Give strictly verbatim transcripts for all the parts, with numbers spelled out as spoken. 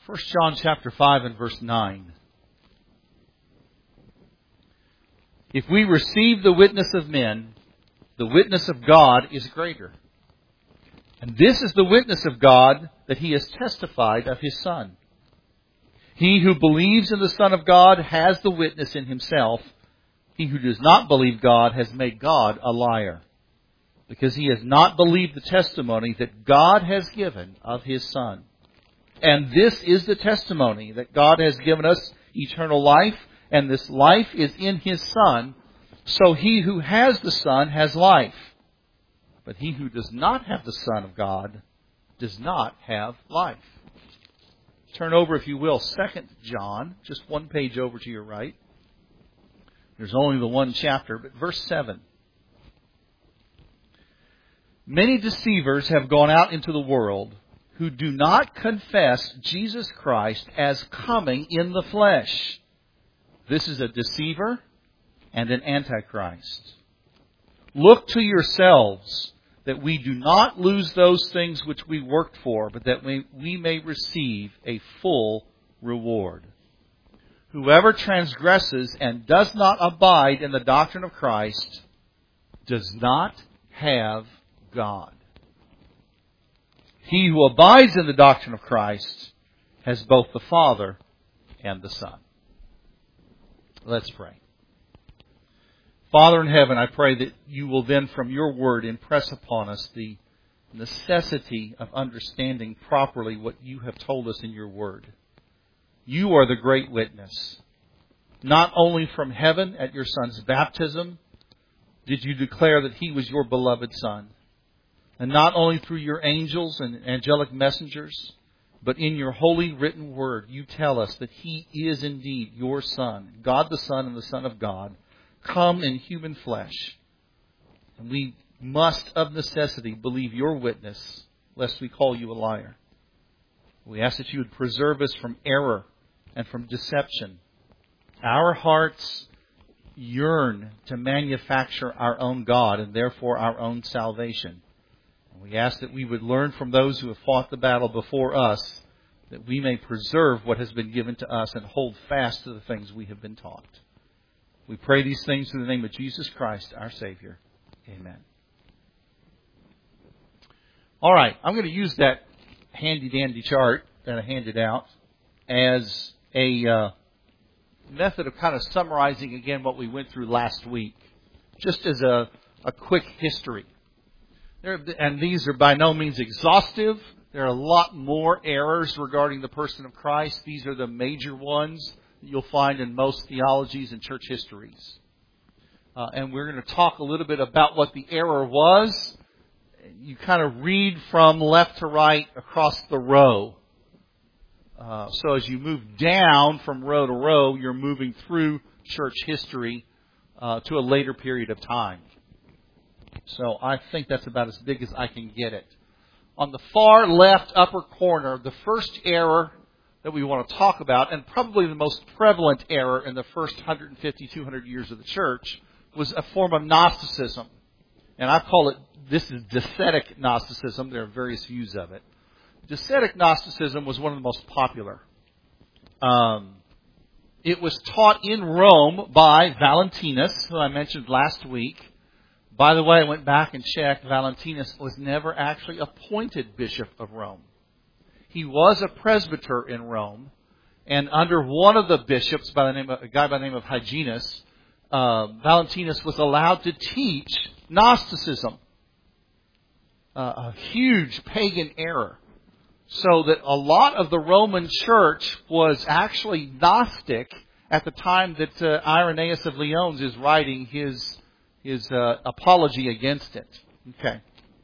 First John chapter five and verse nine. If we receive the witness of men, the witness of God is greater. And this is the witness of God, that He has testified of His Son. He who believes in the Son of God has the witness in himself. He who does not believe God has made God a liar, because he has not believed the testimony that God has given of His Son. And this is the testimony, that God has given us eternal life, and this life is in His Son. So he who has the Son has life. But he who does not have the Son of God does not have life. Turn over, if you will, Second John, just one page over to your right. There's only the one chapter, but verse seven. Many deceivers have gone out into the world who do not confess Jesus Christ as coming in the flesh. This is a deceiver and an antichrist. Look to yourselves that we do not lose those things which we worked for, but that we, we may receive a full reward. Whoever transgresses and does not abide in the doctrine of Christ does not have God. He who abides in the doctrine of Christ has both the Father and the Son. Let's pray. Father in heaven, I pray that you will then from your word impress upon us the necessity of understanding properly what you have told us in your word. You are the great witness. Not only from heaven at your Son's baptism did you declare that He was your beloved Son, and not only through your angels and angelic messengers, but in your holy written word you tell us that He is indeed your Son, God the Son and the Son of God, come in human flesh. And we must of necessity believe your witness, lest we call you a liar. We ask that you would preserve us from error and from deception. Our hearts yearn to manufacture our own God and therefore our own salvation. And we ask that we would learn from those who have fought the battle before us, that we may preserve what has been given to us and hold fast to the things we have been taught. We pray these things in the name of Jesus Christ, our Savior. Amen. All right, I'm going to use that handy-dandy chart that I handed out as a uh, method of kind of summarizing again what we went through last week, just as a, a quick history. There, and these are by no means exhaustive. There are a lot more errors regarding the person of Christ. These are the major ones that you'll find in most theologies and church histories. Uh, and we're going to talk a little bit about what the error was. You kind of read from left to right across the row. Uh, so as you move down from row to row, you're moving through church history uh, to a later period of time. So I think that's about as big as I can get it. On the far left upper corner, the first error that we want to talk about, and probably the most prevalent error in the first one hundred fifty, two hundred years of the church, was a form of Gnosticism. And I call it, this is Docetic Gnosticism. There are various views of it. Docetic Gnosticism was one of the most popular. Um, it was taught in Rome by Valentinus, who I mentioned last week. By the way, I went back and checked. Valentinus was never actually appointed Bishop of Rome. He was a presbyter in Rome, and under one of the bishops, by the name of, a guy by the name of Hyginus, uh, Valentinus was allowed to teach Gnosticism, uh, a huge pagan error. So that a lot of the Roman church was actually Gnostic at the time that uh, Irenaeus of Lyons is writing his his uh, apology against it. Okay.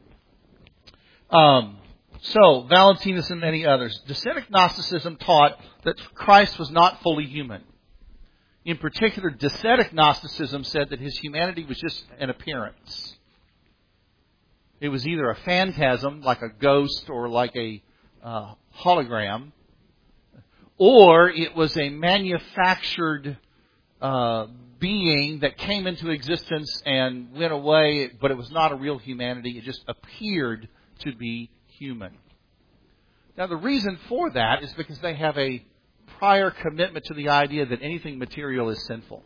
Um, so, Valentinus and many others. Docetic Gnosticism taught that Christ was not fully human. In particular, Docetic Gnosticism said that His humanity was just an appearance. It was either a phantasm, like a ghost or like a uh, hologram, or it was a manufactured uh, being that came into existence and went away, but it was not a real humanity. It just appeared to be human. Now, the reason for that is because they have a prior commitment to the idea that anything material is sinful.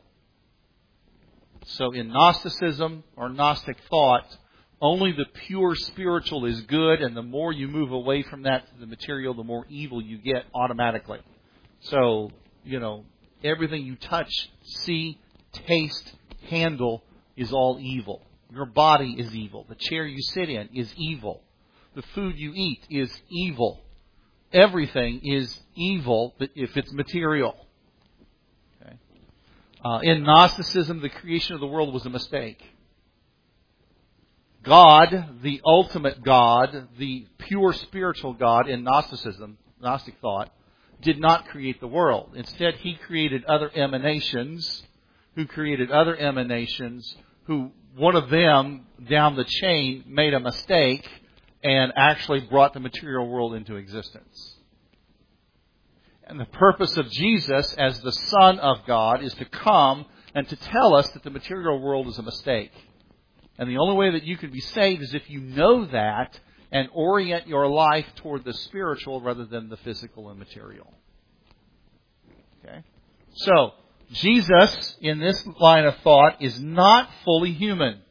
So in Gnosticism or Gnostic thought, only the pure spiritual is good, and the more you move away from that to the material, the more evil you get automatically. So, you know, everything you touch, see, taste, handle is all evil. Your body is evil. The chair you sit in is evil. The food you eat is evil. Everything is evil if it's material. Okay. Uh, in Gnosticism, the creation of the world was a mistake. God, the ultimate God, the pure spiritual God in Gnosticism, Gnostic thought, did not create the world. Instead, He created other emanations, who created other emanations, who one of them down the chain made a mistake and actually brought the material world into existence. And the purpose of Jesus as the Son of God is to come and to tell us that the material world is a mistake. And the only way that you can be saved is if you know that and orient your life toward the spiritual rather than the physical and material. Okay? So, Jesus, in this line of thought, is not fully human.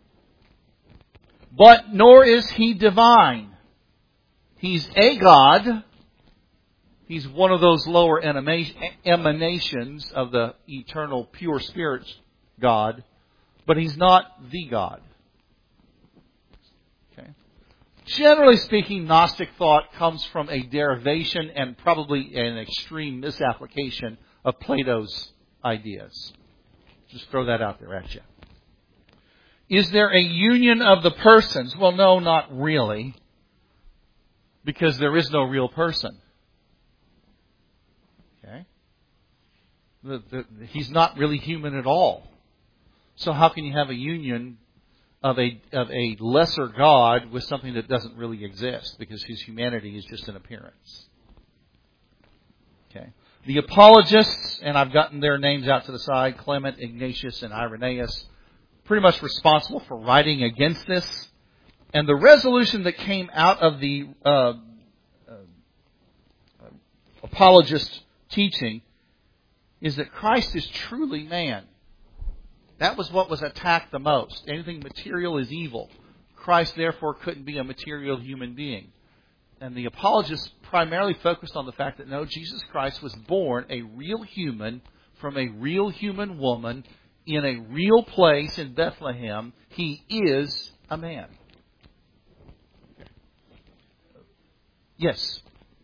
But nor is He divine. He's a God. He's one of those lower emanations of the eternal pure spirit God. But He's not the God. Okay. Generally speaking, Gnostic thought comes from a derivation and probably an extreme misapplication of Plato's ideas. Just throw that out there at you. Is there a union of the persons? Well, no, not really. Because there is no real person. Okay? The, the, he's not really human at all. So how can you have a union of a of a lesser God with something that doesn't really exist? Because His humanity is just an appearance. Okay. The apologists, and I've gotten their names out to the side, Clement, Ignatius, and Irenaeus, pretty much responsible for writing against this. And the resolution that came out of the uh, uh, apologist teaching is that Christ is truly man. That was what was attacked the most. Anything material is evil. Christ, therefore, couldn't be a material human being. And the apologists primarily focused on the fact that, no, Jesus Christ was born a real human from a real human woman in a real place in Bethlehem. He is a man. Yes?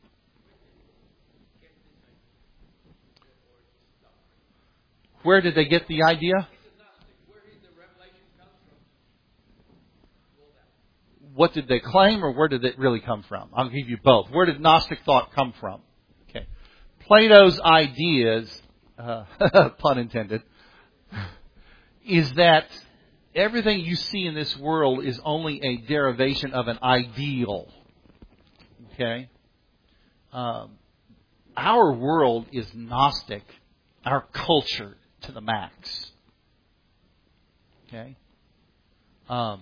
Where did they get the idea? What did they claim, or where did it really come from? I'll give you both. Where did Gnostic thought come from? Okay, Plato's ideas, uh, pun intended, is that everything you see in this world is only a derivation of an ideal. Okay, um, our world is Gnostic, our culture to the max. Okay. Um,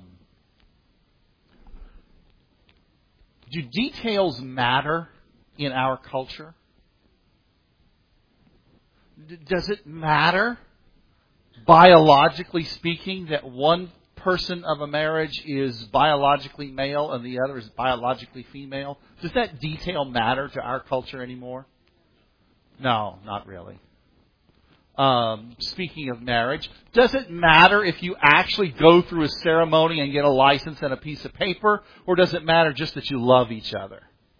Do details matter in our culture? D- does it matter, biologically speaking, that one person of a marriage is biologically male and the other is biologically female? Does that detail matter to our culture anymore? No, not really. Um, speaking of marriage, does it matter if you actually go through a ceremony and get a license and a piece of paper, or does it matter just that you love each other?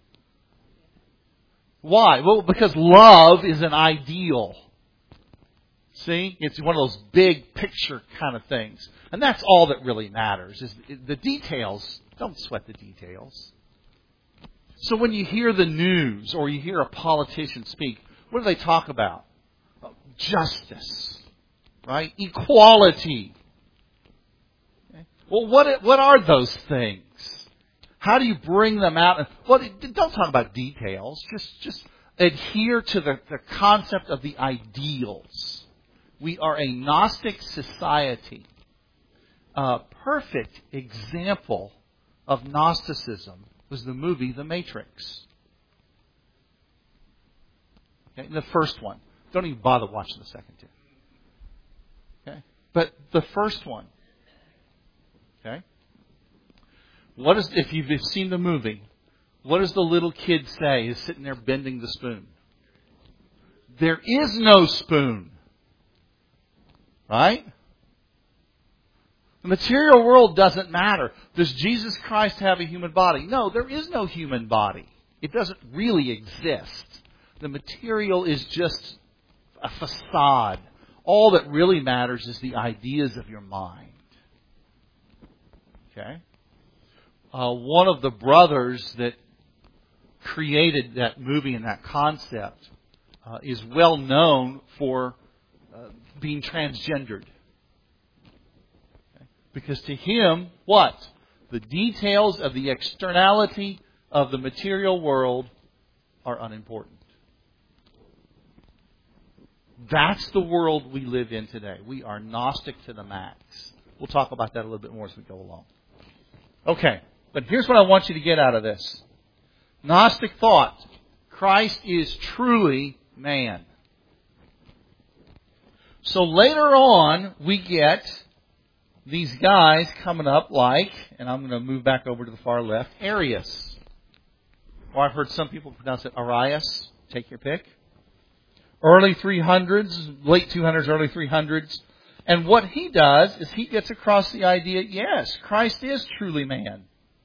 Why? Well, because love is an ideal. See? It's one of those big picture kind of things. And that's all that really matters. Is the details. Don't sweat the details. So when you hear the news or you hear a politician speak, what do they talk about? Justice, right? Equality. Okay. Well, what what are those things? How do you bring them out? Well, don't talk about details. Just just adhere to the, the concept of the ideals. We are a Gnostic society. A perfect example of Gnosticism was the movie The Matrix. Okay? And the first one. Don't even bother watching the second two. Okay? But the first one. Okay? What is, if you've seen the movie, what does the little kid say who's sitting there bending the spoon? There is no spoon. Right? The material world doesn't matter. Does Jesus Christ have a human body? No, there is no human body. It doesn't really exist. The material is just a facade. All that really matters is the ideas of your mind. Okay? Uh, one of the brothers that created that movie and that concept uh, is well known for uh, being transgendered. Okay? Because to him, what? The details of the externality of the material world are unimportant. That's the world we live in today. We are Gnostic to the max. We'll talk about that a little bit more as we go along. Okay, but here's what I want you to get out of this. Gnostic thought. Christ is truly man. So later on, we get these guys coming up like, and I'm going to move back over to the far left, Arius. Or I've heard some people pronounce it Arius. Take your pick. Early three hundreds, late two hundreds, early three hundreds. And what he does is he gets across the idea, yes, Christ is truly man.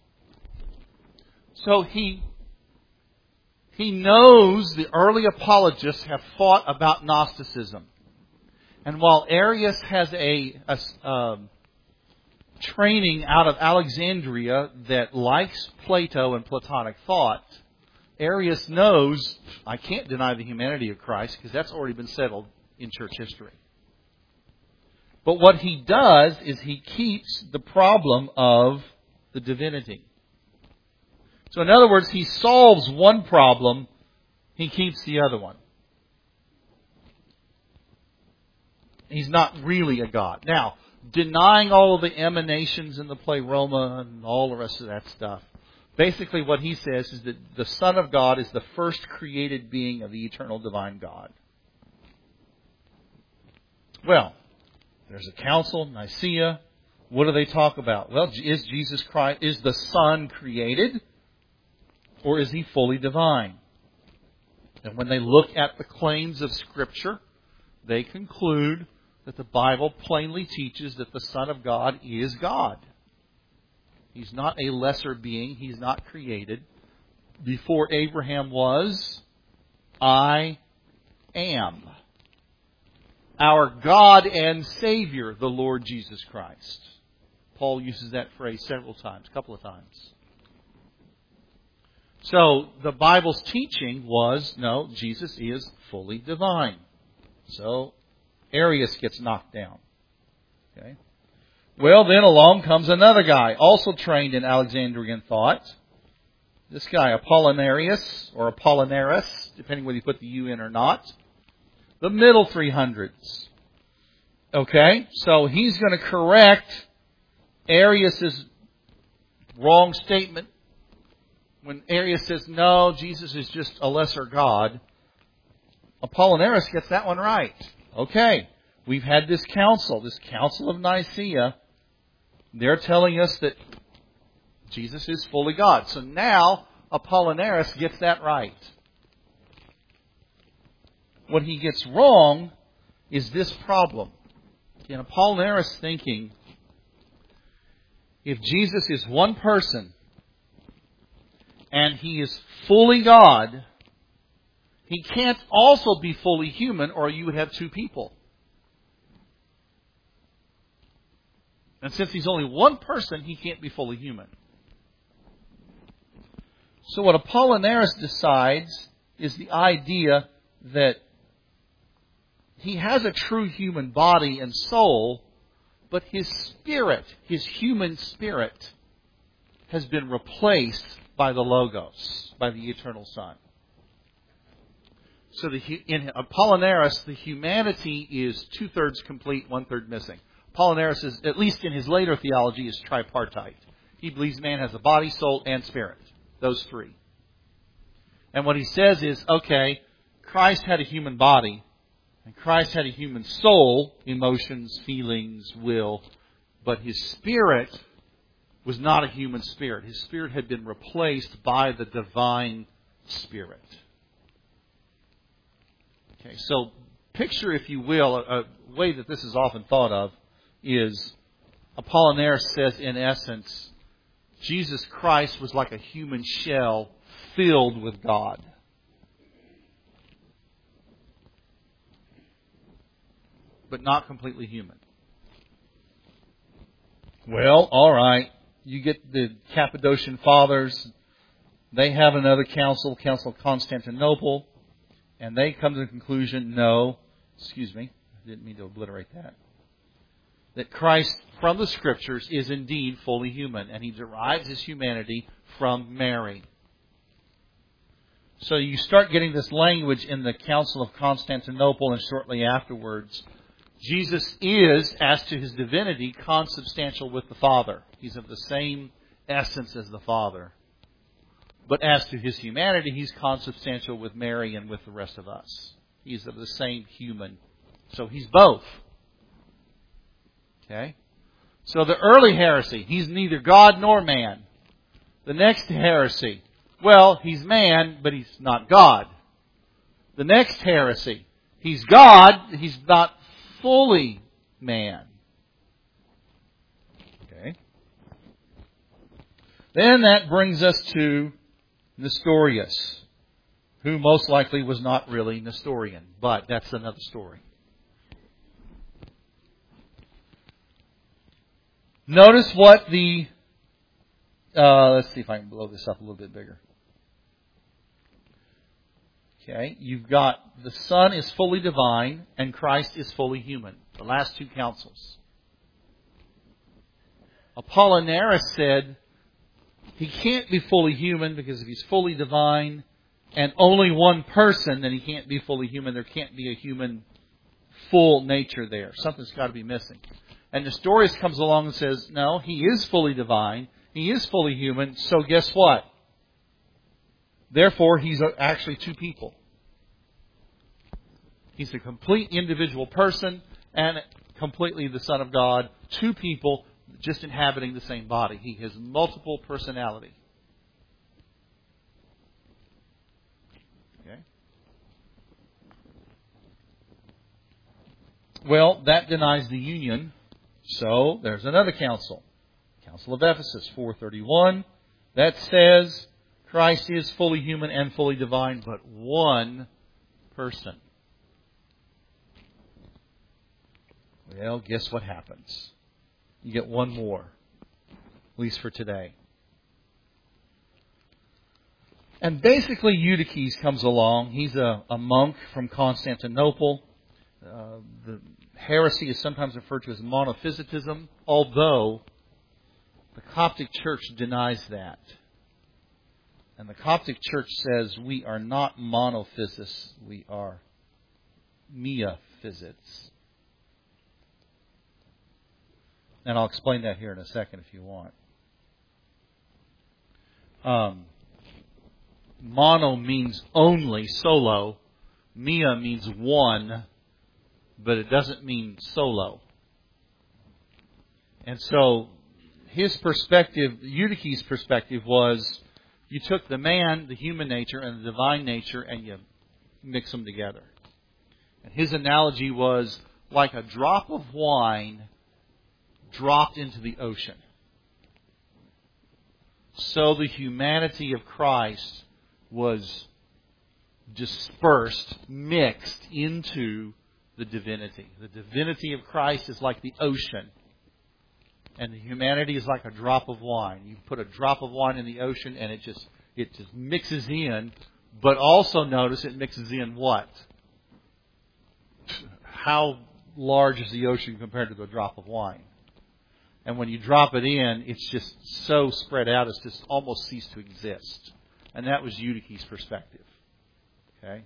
So he he knows the early apologists have fought about Gnosticism. And while Arius has a, a um, training out of Alexandria that likes Plato and Platonic thought, Arius knows, I can't deny the humanity of Christ because that's already been settled in church history. But what he does is he keeps the problem of the divinity. So in other words, he solves one problem, he keeps the other one. He's not really a God. Now, denying all of the emanations in the pleroma and all the rest of that stuff, basically what he says is that the Son of God is the first created being of the eternal divine God. Well, there's a council, Nicaea. What do they talk about? Well, is Jesus Christ, is the Son created? Or is He fully divine? And when they look at the claims of Scripture, they conclude that the Bible plainly teaches that the Son of God is God. He's not a lesser being. He's not created. Before Abraham was, I am. Our God and Savior, the Lord Jesus Christ. Paul uses that phrase several times, a couple of times. So, the Bible's teaching was, no, Jesus is fully divine. So, Arius gets knocked down. Okay. Well, then along comes another guy, also trained in Alexandrian thought. This guy, Apollinarius, or Apollinaris, depending whether you put the U in or not. The middle three hundreds. Okay, so he's going to correct Arius' wrong statement. When Arius says, no, Jesus is just a lesser God, Apollinaris gets that one right. Okay, we've had this council, this Council of Nicaea. They're telling us that Jesus is fully God. So now Apollinaris gets that right. What he gets wrong is this problem. In Apollinaris thinking, if Jesus is one person and He is fully God, He can't also be fully human, or you would have two people. And since He's only one person, He can't be fully human. So what Apollinaris decides is the idea that He has a true human body and soul, but His spirit, His human spirit, has been replaced by the Logos, by the eternal Son. So the, in Apollinaris, the humanity is two-thirds complete, one-third missing. Apollinaris is, at least in his later theology, is tripartite. He believes man has a body, soul, and spirit. Those three. And what he says is, okay, Christ had a human body, and Christ had a human soul, emotions, feelings, will, but His Spirit was not a human spirit. His Spirit had been replaced by the divine Spirit. Okay, so picture, if you will, a, a way that this is often thought of is Apollinaris says, in essence, Jesus Christ was like a human shell filled with God. But not completely human. Well, all right. You get the Cappadocian Fathers. They have another council, Council of Constantinople, and they come to the conclusion, no, excuse me, I didn't mean to obliterate that, that Christ, from the Scriptures, is indeed fully human, and He derives His humanity from Mary. So you start getting this language in the Council of Constantinople, and shortly afterwards, Jesus is, as to His divinity, consubstantial with the Father. He's of the same essence as the Father. But as to His humanity, He's consubstantial with Mary and with the rest of us. He's of the same human. So He's both. Okay? So the early heresy, He's neither God nor man. The next heresy, well, He's man, but He's not God. The next heresy, He's God, He's not fully man. Okay. Then that brings us to Nestorius, who most likely was not really Nestorian, but that's another story. Notice what the, uh, let's see if I can blow this up a little bit bigger. Okay, you've got the Son is fully divine and Christ is fully human. The last two councils. Apollinaris said He can't be fully human because if He's fully divine and only one person, then He can't be fully human. There can't be a human full nature there. Something's got to be missing. And Nestorius comes along and says, no, He is fully divine. He is fully human. So guess what? Therefore, He's actually two people. He's a complete individual person and completely the Son of God. Two people just inhabiting the same body. He has multiple personality. Okay. Well, that denies the union. So there's another council. Council of Ephesus, four thirty-one. That says Christ is fully human and fully divine, but one person. Well, guess what happens? You get one more, at least for today. And basically Eutyches comes along. He's a, a monk from Constantinople. Uh, the heresy is sometimes referred to as monophysitism, although the Coptic Church denies that. And the Coptic Church says we are not monophysicists, we are miaphysites. And I'll explain that here in a second if you want. Um, mono means only, solo. Mia means one, but it doesn't mean solo. And so his perspective, Eutyches' perspective was you took the man, the human nature, and the divine nature, and you mix them together. And his analogy was like a drop of wine dropped into the ocean. So the humanity of Christ was dispersed, mixed into the divinity. The divinity of Christ is like the ocean, and the humanity is like a drop of wine. You put a drop of wine in the ocean, and it just it just mixes in. But also notice it mixes in what? How large is the ocean compared to a drop of wine? And when you drop it in, it's just so spread out, it's just almost ceased to exist. And that was Eutyches' perspective. Okay.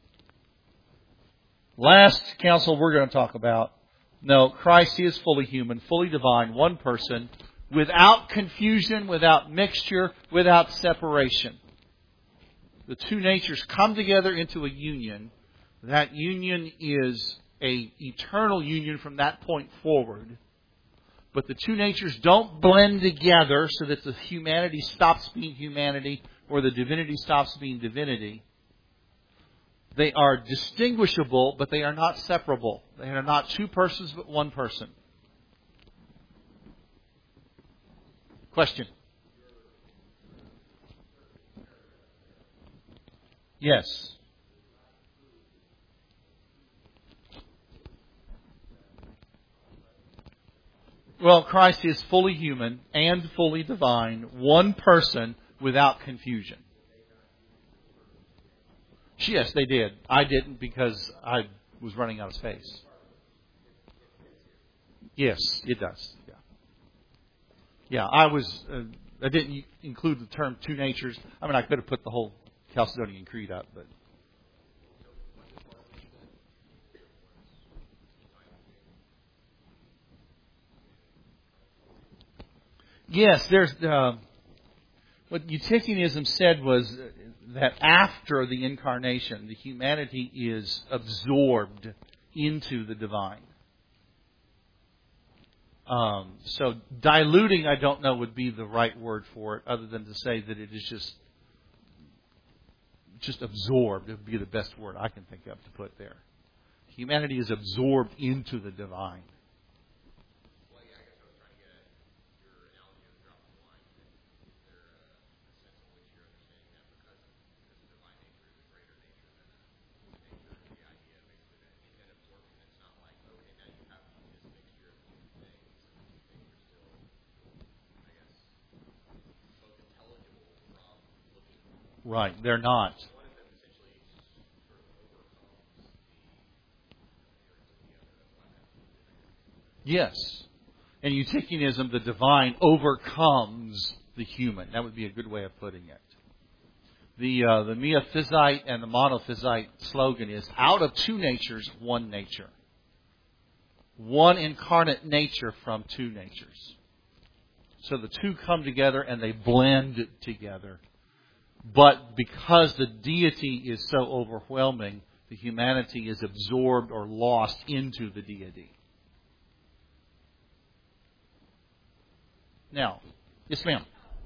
Last council we're going to talk about. No, Christ is fully human, fully divine, one person, without confusion, without mixture, without separation. The two natures come together into a union. That union is a eternal union from that point forward. But the two natures don't blend together so that the humanity stops being humanity or the divinity stops being divinity. They are distinguishable, but they are not separable. They are not two persons, but one person. Question? Yes. Well, Christ is fully human and fully divine, one person without confusion. Yes, they did. I didn't because I was running out of space. Yes, it does. Yeah, yeah. I was. Uh, I didn't include the term two natures. I mean, I could have put the whole Chalcedonian Creed up, but. Yes, there's uh, what Eutychianism said was that after the incarnation, the humanity is absorbed into the divine. Um, so diluting, I don't know, would be the right word for it, other than to say that it is just just absorbed. It would be the best word I can think of to put there. Humanity is absorbed into the divine. Right, they're not. Yes. In Eutychianism, the divine overcomes the human. That would be a good way of putting it. The uh, the Miaphysite and the Monophysite slogan is, out of two natures, one nature. One incarnate nature from two natures. So the two come together and they blend together. But because the deity is so overwhelming, the humanity is absorbed or lost into the deity. Now, yes, ma'am.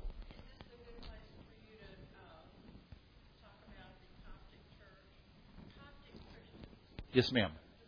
Yes, ma'am.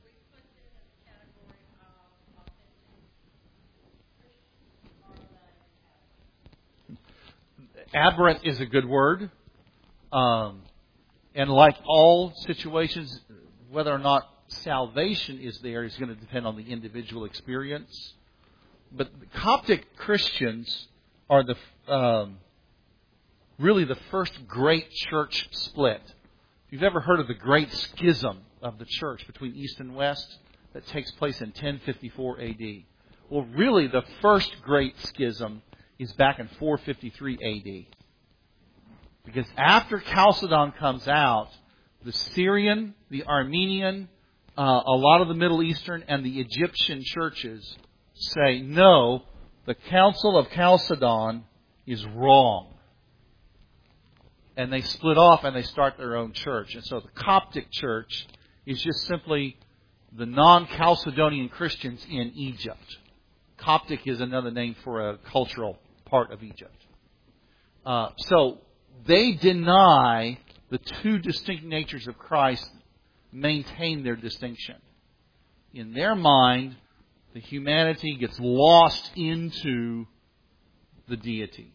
Aberrant is a good word. Um, and like all situations, whether or not salvation is there is going to depend on the individual experience. But Coptic Christians are the um, really the first great church split. If you've ever heard of the Great Schism of the church between East and West, that takes place in ten fifty-four A D. Well, really, the first great schism is back in four fifty-three A D. Because after Chalcedon comes out, the Syrian, the Armenian, uh, a lot of the Middle Eastern, and the Egyptian churches say, no, the Council of Chalcedon is wrong. And they split off and they start their own church. And so the Coptic church is just simply the non-Chalcedonian Christians in Egypt. Coptic is another name for a cultural part of Egypt. Uh, so they deny the two distinct natures of Christ maintain their distinction. In their mind, the humanity gets lost into the deity.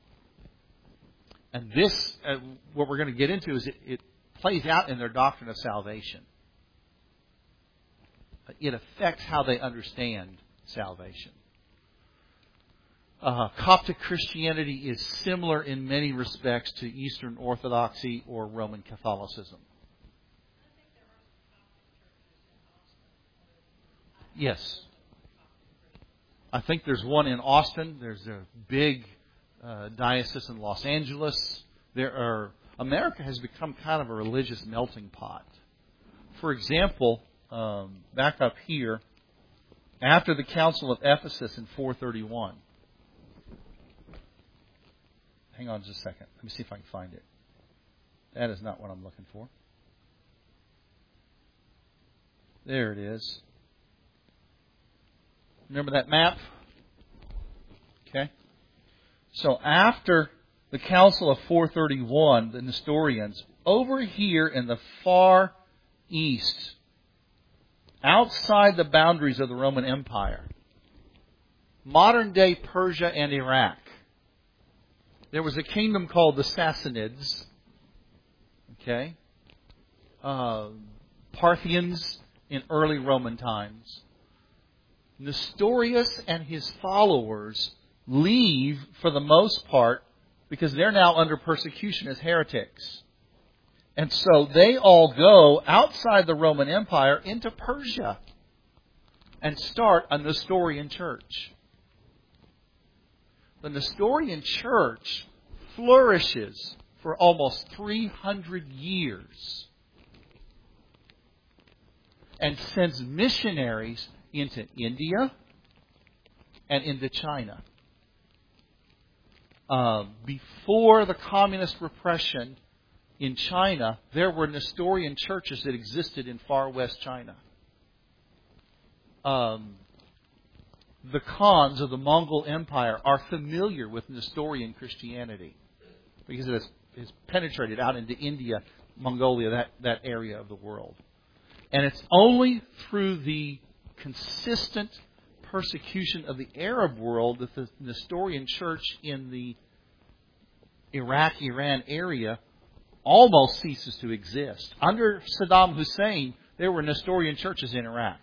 And this, uh, what we're going to get into, is it, it plays out in their doctrine of salvation. It affects how they understand salvation. Uh, Coptic Christianity is similar in many respects to Eastern Orthodoxy or Roman Catholicism. Yes. I think there's one in Austin. There's a big uh, diocese in Los Angeles. There are America has become kind of a religious melting pot. For example, um, back up here, after the Council of Ephesus in four thirty-one. Hang on just a second. Let me see if I can find it. That is not what I'm looking for. There it is. Remember that map? Okay. So after the Council of four thirty-one, the Nestorians, over here in the far east, outside the boundaries of the Roman Empire, modern-day Persia and Iraq, there was a kingdom called the Sassanids. Okay. Uh, Parthians in early Roman times. Nestorius and his followers leave for the most part because they're now under persecution as heretics. And so they all go outside the Roman Empire into Persia and start a Nestorian church. The Nestorian church flourishes for almost three hundred years and sends missionaries into India and into China. Uh, before the communist repression in China, there were Nestorian churches that existed in far west China. Um, the Khans of the Mongol Empire are familiar with Nestorian Christianity because it has, has penetrated out into India, Mongolia, that, that area of the world. And it's only through the consistent persecution of the Arab world that the Nestorian church in the Iraq-Iran area almost ceases to exist. Under Saddam Hussein, there were Nestorian churches in Iraq.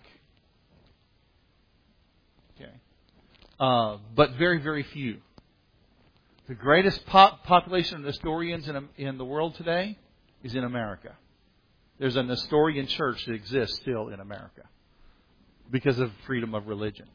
Okay, uh, but very, very few. The greatest pop- population of Nestorians in, in the world today is in America. There's a Nestorian church that exists still in America because of freedom of religion.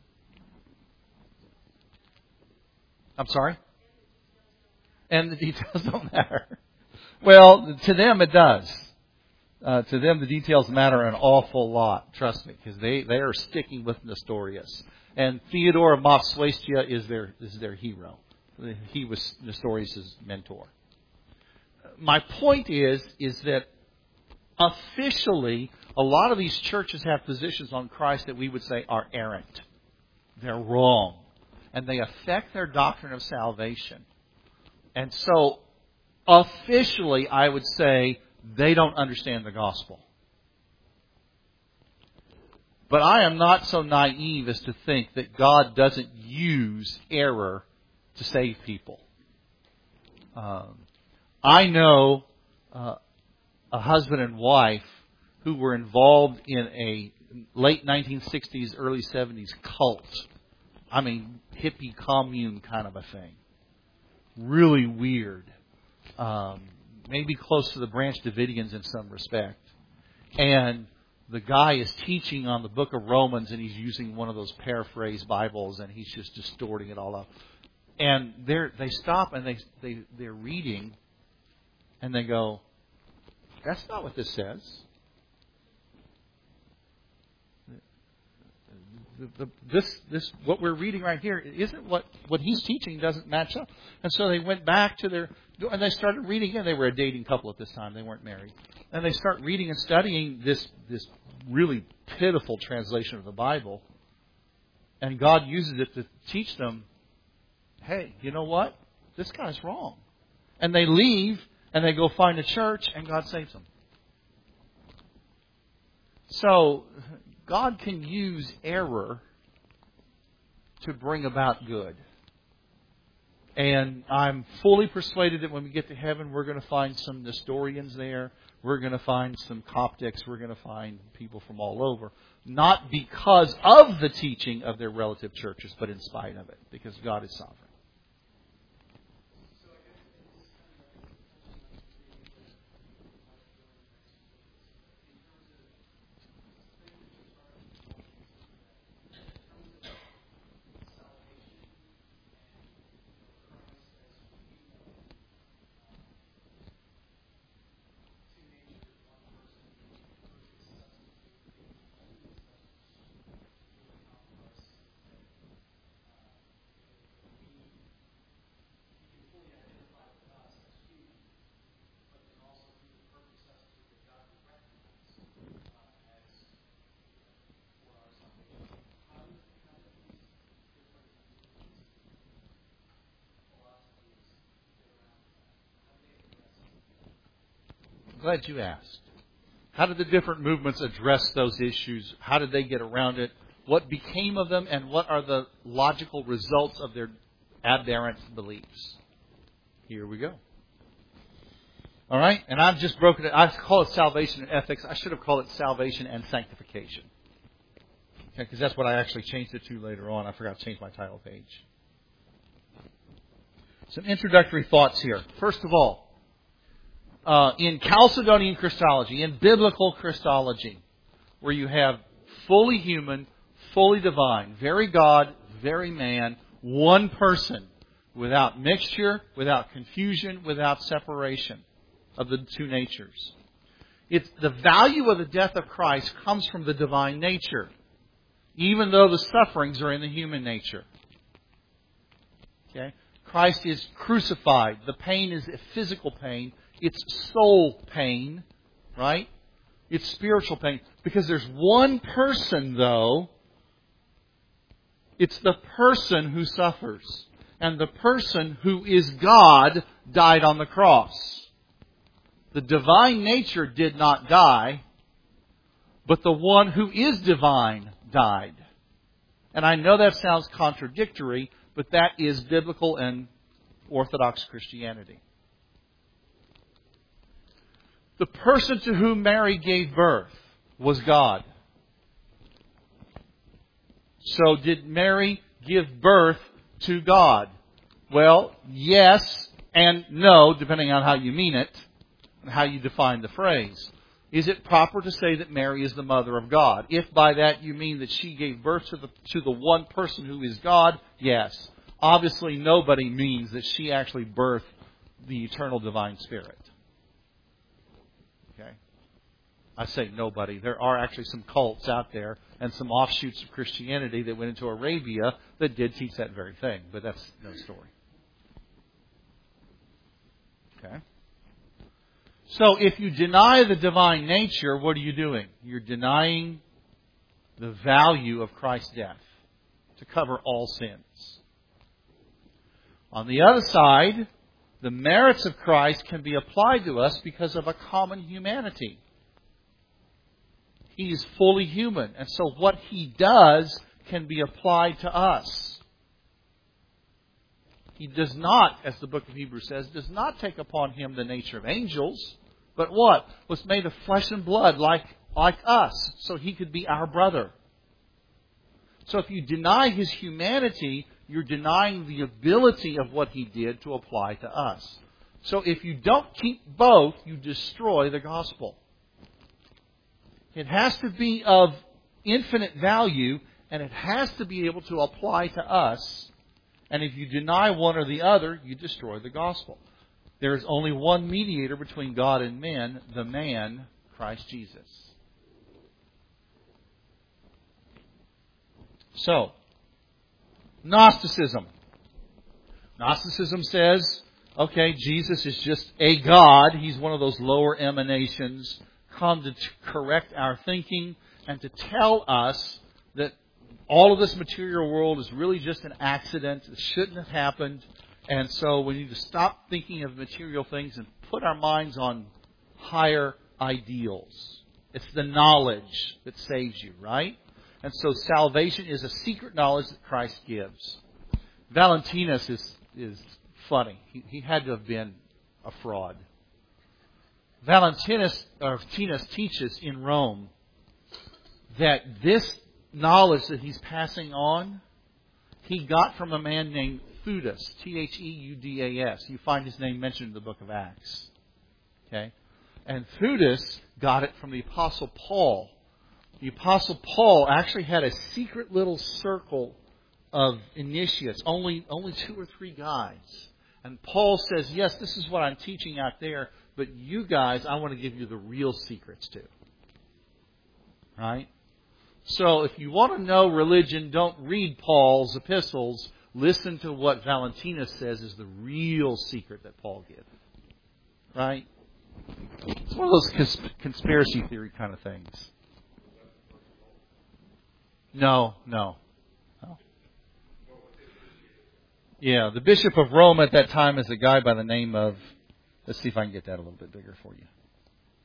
I'm sorry? And the details don't matter. Well, to them it does. Uh, to them the details matter an awful lot, trust me, because they, they are sticking with Nestorius. And Theodore of Mopsuestia is their, is their hero. He was Nestorius' mentor. My point is, is that officially, a lot of these churches have positions on Christ that we would say are errant. They're wrong. And they affect their doctrine of salvation. And so, officially, I would say they don't understand the gospel. But I am not so naive as to think that God doesn't use error to save people. Um, I know uh, a husband and wife who were involved in a late nineteen sixties, early seventies cult. I mean, hippie commune kind of a thing. Really weird. Um, maybe close to the Branch Davidians in some respect. And the guy is teaching on the book of Romans, and he's using one of those paraphrase Bibles, and he's just distorting it all up. And they they stop and they they they're reading, and they go, "That's not what this says." The, the, this this what we're reading right here isn't what what he's teaching doesn't match up. And so they went back to their and they started reading again. They were a dating couple at this time; they weren't married. And they start reading and studying this this really pitiful translation of the Bible. And God uses it to teach them, hey, you know what? This guy's wrong. And they leave and they go find a church, and God saves them. So God can use error to bring about good. And I'm fully persuaded that when we get to heaven, we're going to find some Nestorians there. We're going to find some Coptics. We're going to find people from all over. Not because of the teaching of their relative churches, but in spite of it. Because God is sovereign. Glad you asked. How did the different movements address those issues? How did they get around it? What became of them, and what are the logical results of their aberrant beliefs? Here we go. All right? And I've just broken it. I call it salvation and ethics. I should have called it salvation and sanctification. Okay, because that's what I actually changed it to later on. I forgot to change my title page. Some introductory thoughts here. First of all, uh, in Chalcedonian Christology, in biblical Christology, where you have fully human, fully divine, very God, very man, one person, without mixture, without confusion, without separation of the two natures. It's the value of the death of Christ comes from the divine nature, even though the sufferings are in the human nature. Okay? Christ is crucified. The pain is a physical pain. It's soul pain, right? It's spiritual pain. Because there's one person, though. It's the person who suffers. And the person who is God died on the cross. The divine nature did not die, but the one who is divine died. And I know that sounds contradictory, but that is biblical and Orthodox Christianity. The person to whom Mary gave birth was God. So did Mary give birth to God? Well, yes and no, depending on how you mean it and how you define the phrase. Is it proper to say that Mary is the mother of God? If by that you mean that she gave birth to the to the one person who is God, yes. Obviously, nobody means that she actually birthed the eternal divine Spirit. Okay? I say nobody. There are actually some cults out there and some offshoots of Christianity that went into Arabia that did teach that very thing. But that's no story. Okay? So if you deny the divine nature, what are you doing? You're denying the value of Christ's death to cover all sins. On the other side, the merits of Christ can be applied to us because of a common humanity. He is fully human, and so what He does can be applied to us. He does not, as the book of Hebrews says, does not take upon Him the nature of angels, but what? Was made of flesh and blood like, like us, so He could be our brother. So if you deny His humanity, you're denying the ability of what He did to apply to us. So if you don't keep both, you destroy the gospel. It has to be of infinite value, and it has to be able to apply to us. And if you deny one or the other, you destroy the gospel. There is only one mediator between God and men, the man, Christ Jesus. So, Gnosticism. Gnosticism says, okay, Jesus is just a God. He's one of those lower emanations come to correct our thinking and to tell us that all of this material world is really just an accident. It shouldn't have happened. And so we need to stop thinking of material things and put our minds on higher ideals. It's the knowledge that saves you, right? And so salvation is a secret knowledge that Christ gives. Valentinus is, is funny. He, he had to have been a fraud. Valentinus, or Valentinus teaches in Rome that this knowledge that he's passing on, he got from a man named Theudas, T H E U D A S. You find his name mentioned in the book of Acts. Okay? And Theudas got it from the Apostle Paul. The Apostle Paul actually had a secret little circle of initiates, only, only two or three guys. And Paul says, yes, this is what I'm teaching out there, but you guys, I want to give you the real secrets too. Right? So if you want to know religion, don't read Paul's epistles. Listen to what Valentinus says is the real secret that Paul gives. Right? It's one of those cons- conspiracy theory kind of things. No, no, no. Yeah, the Bishop of Rome at that time is a guy by the name of, let's see if I can get that a little bit bigger for you.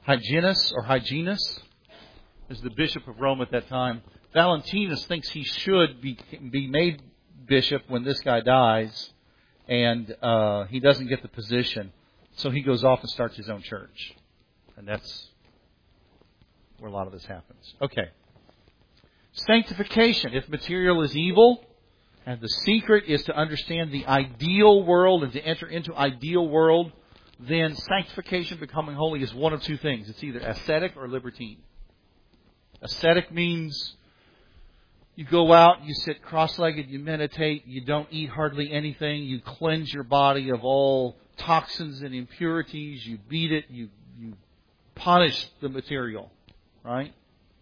Hyginus or Hyginus is the bishop of Rome at that time. Valentinus thinks he should be be made bishop when this guy dies, and uh, he doesn't get the position. So he goes off and starts his own church. And that's where a lot of this happens. Okay. Sanctification. If material is evil, and the secret is to understand the ideal world and to enter into ideal world, then sanctification, becoming holy, is one of two things. It's either ascetic or libertine. Ascetic means you go out, you sit cross-legged, you meditate, you don't eat hardly anything, you cleanse your body of all toxins and impurities, you beat it, you, you punish the material, right?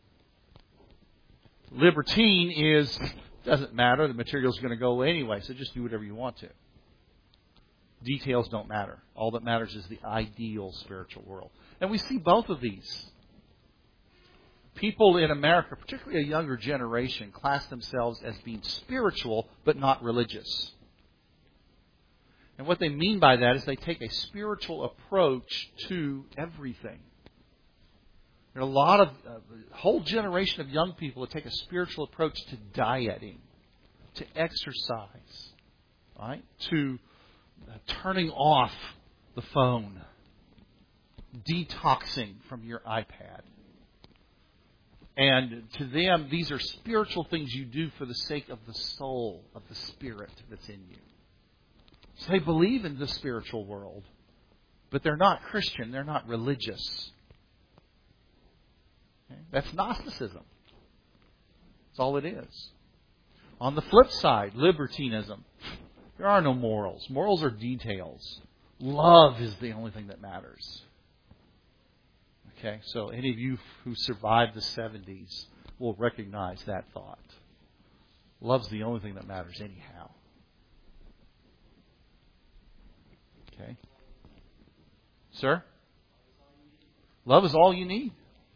Libertine is, doesn't matter, the material's going to go away anyway, so just do whatever you want to. Details don't matter. All that matters is the ideal spiritual world. And we see both of these. People in America, particularly a younger generation, class themselves as being spiritual but not religious. And what they mean by that is they take a spiritual approach to everything. There are a lot of, uh, a whole generation of young people that take a spiritual approach to dieting, to exercise, right? To uh, turning off the phone, detoxing from your iPad. And to them, these are spiritual things you do for the sake of the soul, of the spirit that's in you. So they believe in the spiritual world, but they're not Christian, they're not religious. Okay? That's Gnosticism. That's all it is. On the flip side, libertinism. There are no morals. Morals are details. Love is the only thing that matters. Okay, so any of you who survived the seventies will recognize that thought. Love's the only thing that matters anyhow. Okay. Sir? Love is all you need.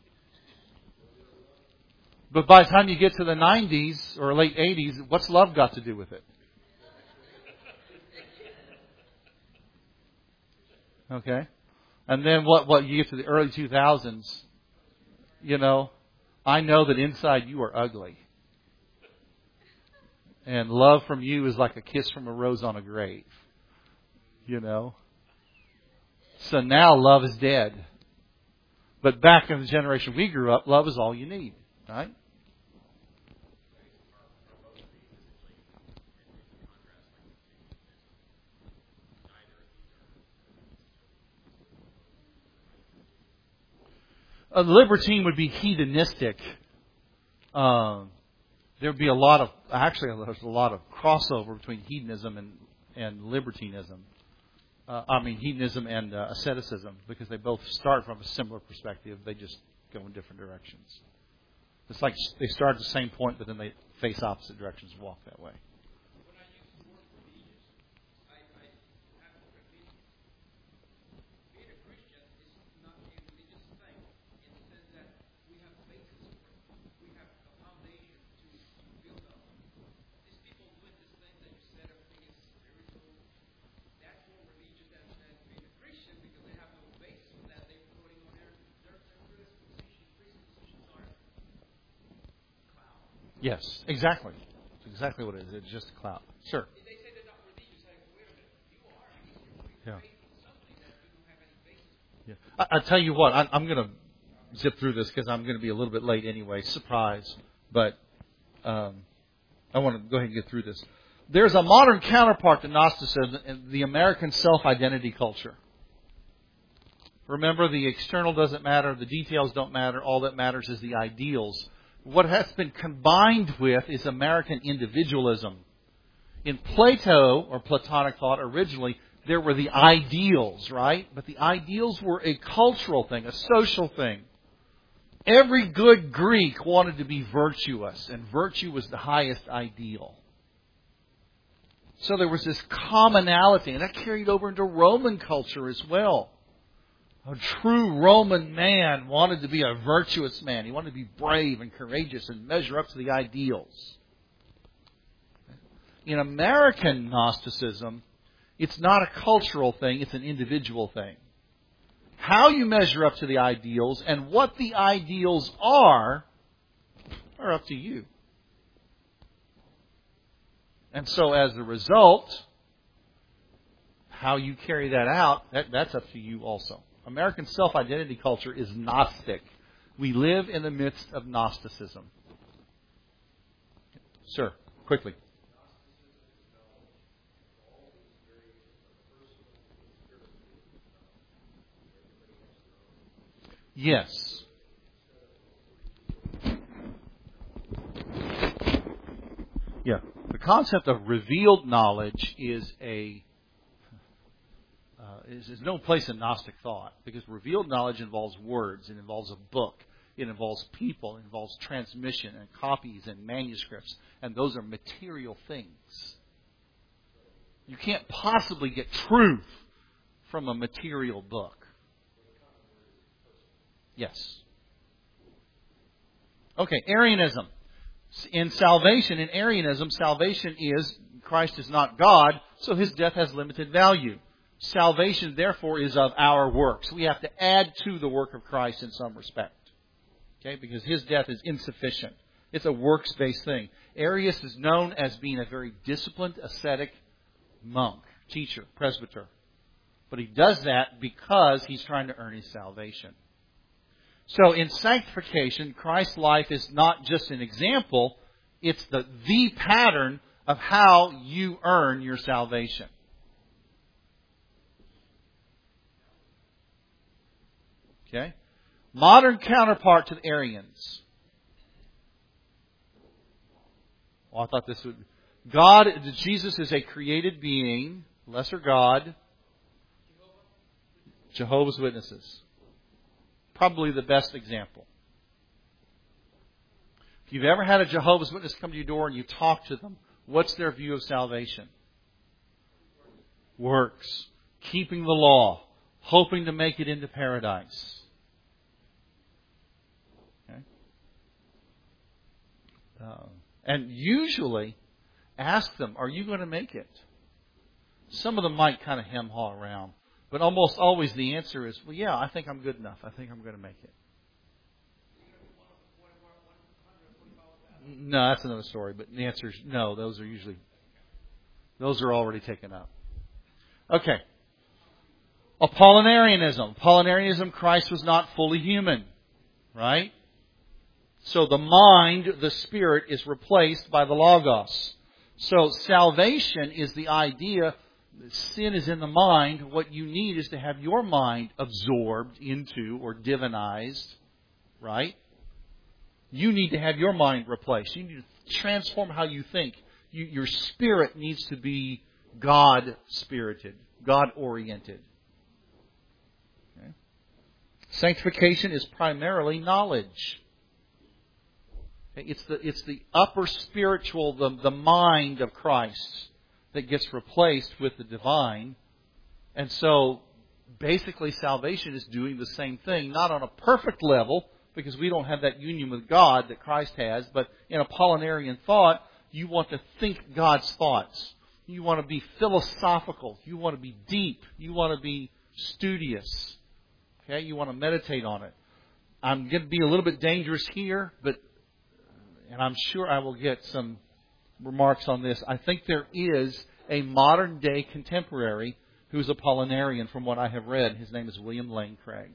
But by the time you get to the nineties or late eighties, what's love got to do with it? Okay. And then what, what you get to the early two thousands, you know, I know that inside you are ugly. And love from you is like a kiss from a rose on a grave. You know. So now love is dead. But back in the generation we grew up, love is all you need. Right? A libertine would be hedonistic. Uh, there would be a lot of, actually there's a lot of crossover between hedonism and, and libertinism. Uh, I mean hedonism and uh, asceticism, because they both start from a similar perspective. They just go in different directions. It's like they start at the same point, but then they face opposite directions and walk that way. Yes, exactly. That's exactly what it is. It's just a cloud. Sure. Yeah. Yeah. I, I tell you what, I, I'm going to zip through this because I'm going to be a little bit late anyway. Surprise. But um, I want to go ahead and get through this. There's a modern counterpart to Gnosticism, the American self-identity culture. Remember, the external doesn't matter. The details don't matter. All that matters is the ideals. What has been combined with is American individualism. In Plato, or Platonic thought originally, there were the ideals, right? But the ideals were a cultural thing, a social thing. Every good Greek wanted to be virtuous, and virtue was the highest ideal. So there was this commonality, and that carried over into Roman culture as well. A true Roman man wanted to be a virtuous man. He wanted to be brave and courageous and measure up to the ideals. In American Gnosticism, it's not a cultural thing, it's an individual thing. How you measure up to the ideals and what the ideals are are up to you. And so as a result, how you carry that out, that, that's up to you also. American self-identity culture is Gnostic. We live in the midst of Gnosticism. Sir, quickly. Yes. Yeah. The concept of revealed knowledge is a uh, is, is no place in Gnostic thought, because revealed knowledge involves words, it involves a book, it involves people, it involves transmission and copies and manuscripts, and those are material things. You can't possibly get truth from a material book. Yes. Okay, Arianism. In salvation, in Arianism, salvation is Christ is not God, so His death has limited value. Salvation, therefore, is of our works. We have to add to the work of Christ in some respect. Okay, because His death is insufficient. It's a works-based thing. Arius is known as being a very disciplined, ascetic monk, teacher, presbyter. But he does that because he's trying to earn his salvation. So in sanctification, Christ's life is not just an example, it's the, the pattern of how you earn your salvation. Okay? Modern counterpart to the Arians. Well, I thought this would... God, Jesus is a created being, lesser God. Jehovah's Witnesses. Probably the best example. If you've ever had a Jehovah's Witness come to your door and you talk to them, what's their view of salvation? Works. Keeping the law. Hoping to make it into paradise. Okay? Uh, and usually, ask them, are you going to make it? Some of them might kind of hem-haw around. But almost always the answer is, well, yeah, I think I'm good enough. I think I'm going to make it. No, that's another story. But the answer is no. Those are usually, those are already taken up. Okay. Apollinarianism. Apollinarianism, Christ was not fully human. Right? So the mind, the spirit, is replaced by the Logos. So salvation is the idea. Sin is in the mind. What you need is to have your mind absorbed into or divinized. Right? You need to have your mind replaced. You need to transform how you think. You, your spirit needs to be God-spirited, God-oriented. Okay? Sanctification is primarily knowledge. Okay? It's the it's the upper spiritual, the, the mind of Christ that gets replaced with the divine. And so, basically, salvation is doing the same thing, not on a perfect level, because we don't have that union with God that Christ has, but in Apollinarian thought, you want to think God's thoughts. You want to be philosophical. You want to be deep. You want to be studious. Okay? You want to meditate on it. I'm going to be a little bit dangerous here, but, and I'm sure I will get some remarks on this. I think there is a modern day contemporary who's Apollinarian from what I have read. His name is William Lane Craig.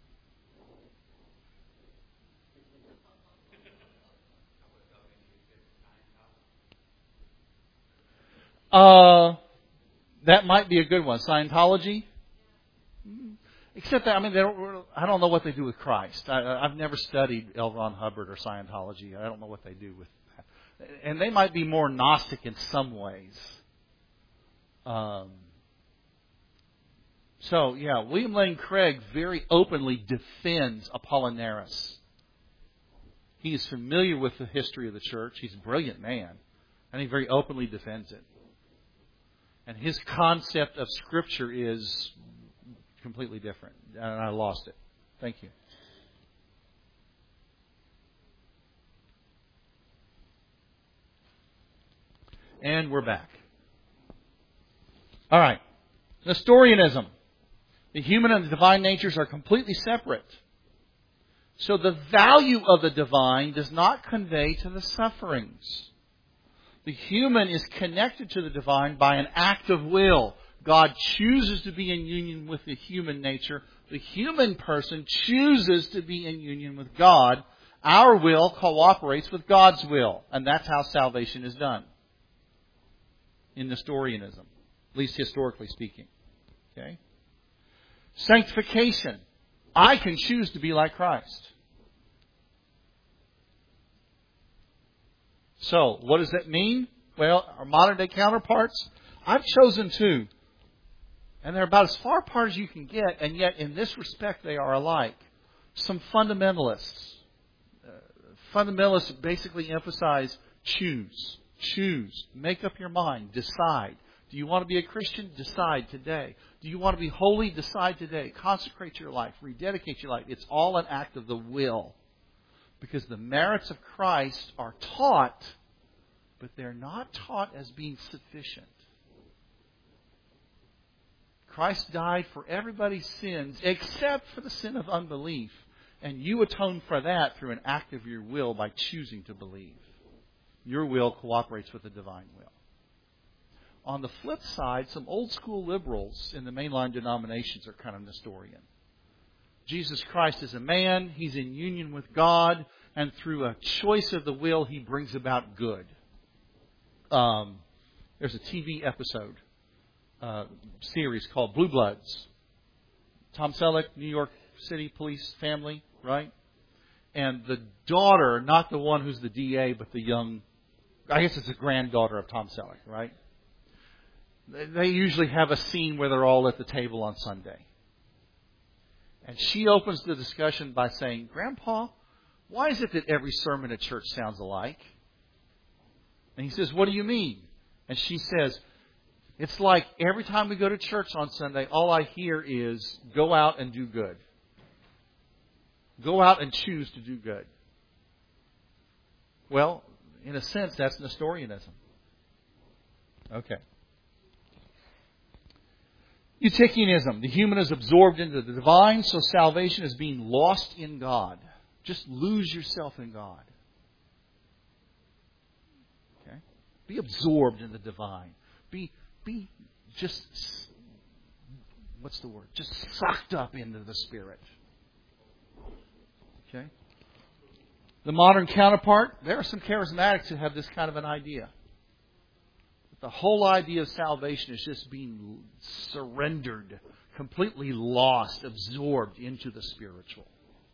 Uh, that might be a good one. Scientology? Except that, I mean, they don't, I don't know what they do with Christ. I, I've never studied L. Ron Hubbard or Scientology. I don't know what they do with that. And they might be more Gnostic in some ways. Um, so, yeah, William Lane Craig very openly defends Apollinaris. He is familiar with the history of the church. He's a brilliant man. And he very openly defends it. And his concept of Scripture is completely different. And I lost it. Thank you. And we're back. All right. Nestorianism. The human and the divine natures are completely separate. So the value of the divine does not convey to the sufferings. The human is connected to the divine by an act of will. God chooses to be in union with the human nature. The human person chooses to be in union with God. Our will cooperates with God's will. And that's how salvation is done in Nestorianism, at least historically speaking. Okay? Sanctification. I can choose to be like Christ. So, what does that mean? Well, our modern day counterparts, I've chosen two. And they're about as far apart as you can get, and yet in this respect they are alike. Some fundamentalists. Uh, fundamentalists basically emphasize choose. Choose. Make up your mind. Decide. Do you want to be a Christian? Decide today. Do you want to be holy? Decide today. Consecrate your life. Rededicate your life. It's all an act of the will. Because the merits of Christ are taught, but they're not taught as being sufficient. Christ died for everybody's sins except for the sin of unbelief. And you atone for that through an act of your will by choosing to believe. Your will cooperates with the divine will. On the flip side, some old school liberals in the mainline denominations are kind of Nestorian. Jesus Christ is a man. He's in union with God. And through a choice of the will, He brings about good. Um, there's a T V episode, uh, series called Blue Bloods. Tom Selleck, New York City police family, right? And the daughter, not the one who's the D A, but the young, I guess it's the granddaughter of Tom Selleck, right? They usually have a scene where they're all at the table on Sunday. And she opens the discussion by saying, Grandpa, why is it that every sermon at church sounds alike? And he says, what do you mean? And she says, it's like every time we go to church on Sunday, all I hear is, go out and do good. Go out and choose to do good. Well, in a sense, that's Nestorianism. Okay. Eutychianism. The human is absorbed into the divine, so salvation is being lost in God. Just lose yourself in God. Okay? Be absorbed in the divine. Be, be just, what's the word? Just sucked up into the Spirit. Okay? The modern counterpart, there are some charismatics who have this kind of an idea. The whole idea of salvation is just being surrendered, completely lost, absorbed into the spiritual.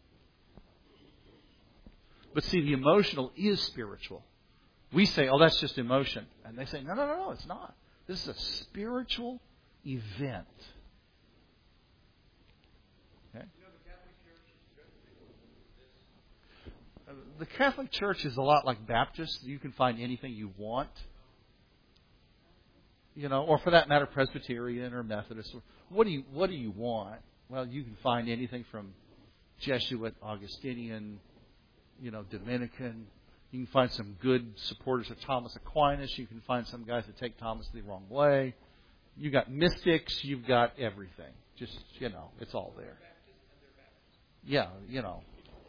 But see, the emotional is spiritual. We say, oh, that's just emotion. And they say, no, no, no, no, it's not. This is a spiritual event. Okay? The Catholic Church is a lot like Baptist. You can find anything you want. You know, or for that matter, Presbyterian or Methodist. What do you What do you want? Well, you can find anything from Jesuit, Augustinian, you know, Dominican. You can find some good supporters of Thomas Aquinas. You can find some guys that take Thomas the wrong way. You've got mystics. You've got everything. Just, you know, it's all there. Yeah, you know.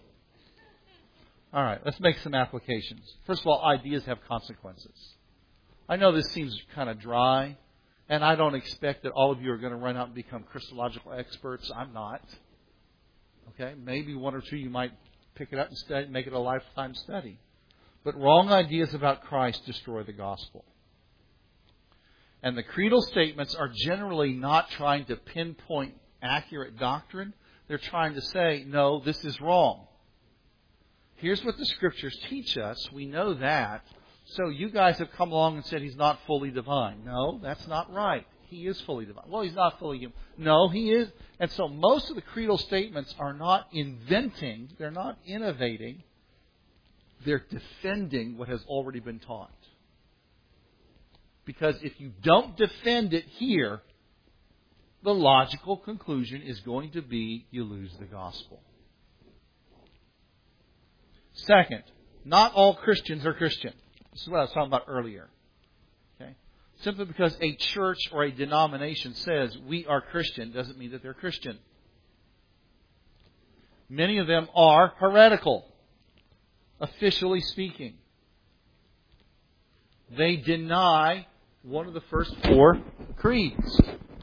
All right, let's make some applications. First of all, ideas have consequences. I know this seems kind of dry, and I don't expect that all of you are going to run out and become Christological experts. I'm not. Okay? Maybe one or two you might pick it up and study, make it a lifetime study. But wrong ideas about Christ destroy the gospel. And the creedal statements are generally not trying to pinpoint accurate doctrine. They're trying to say, no, this is wrong. Here's what the Scriptures teach us. We know that. So you guys have come along and said He's not fully divine. No, that's not right. He is fully divine. Well, He's not fully human. No, He is. And so most of the creedal statements are not inventing. They're not innovating. They're defending what has already been taught. Because if you don't defend it here, the logical conclusion is going to be you lose the gospel. Second, not all Christians are Christian. This is what I was talking about earlier. Okay? Simply because a church or a denomination says we are Christian doesn't mean that they're Christian. Many of them are heretical, officially speaking. They deny one of the first four creeds.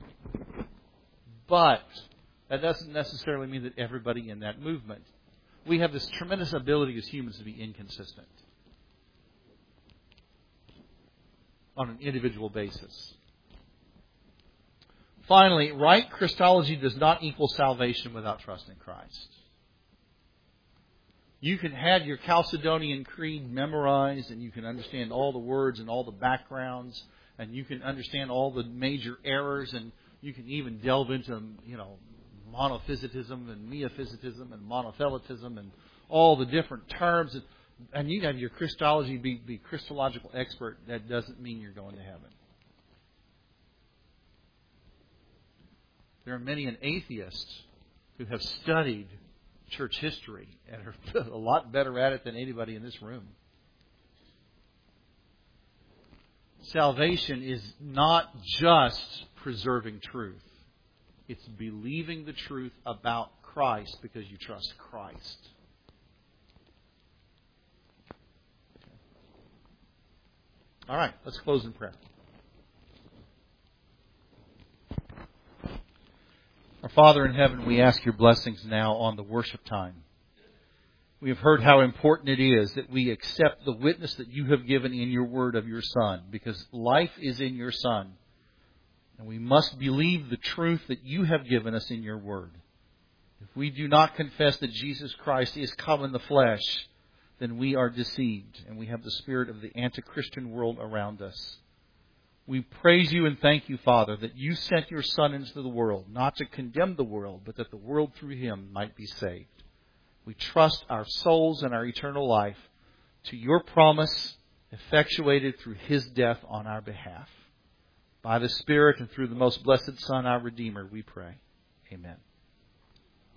But that doesn't necessarily mean that everybody in that movement. We have this tremendous ability as humans to be inconsistent on an individual basis. Finally, right Christology does not equal salvation without trust in Christ. You can have your Chalcedonian Creed memorized, and you can understand all the words and all the backgrounds, and you can understand all the major errors, and you can even delve into, you know, monophysitism and meophysitism and monothelitism and all the different terms. And, and you have your Christology be, be Christological expert. That doesn't mean you're going to heaven. There are many an atheists who have studied church history and are a lot better at it than anybody in this room. Salvation is not just preserving truth. It's believing the truth about Christ because you trust Christ. All right, let's close in prayer. Our Father in heaven, we ask your blessings now on the worship time. We have heard how important it is that we accept the witness that you have given in your word of your Son, because life is in your Son. And we must believe the truth that you have given us in your word. If we do not confess that Jesus Christ is come in the flesh, then we are deceived, and we have the spirit of the anti-Christian world around us. We praise you and thank you, Father, that you sent your Son into the world, not to condemn the world, but that the world through him might be saved. We trust our souls and our eternal life to your promise, effectuated through his death on our behalf. By the Spirit and through the most blessed Son, our Redeemer, we pray. Amen.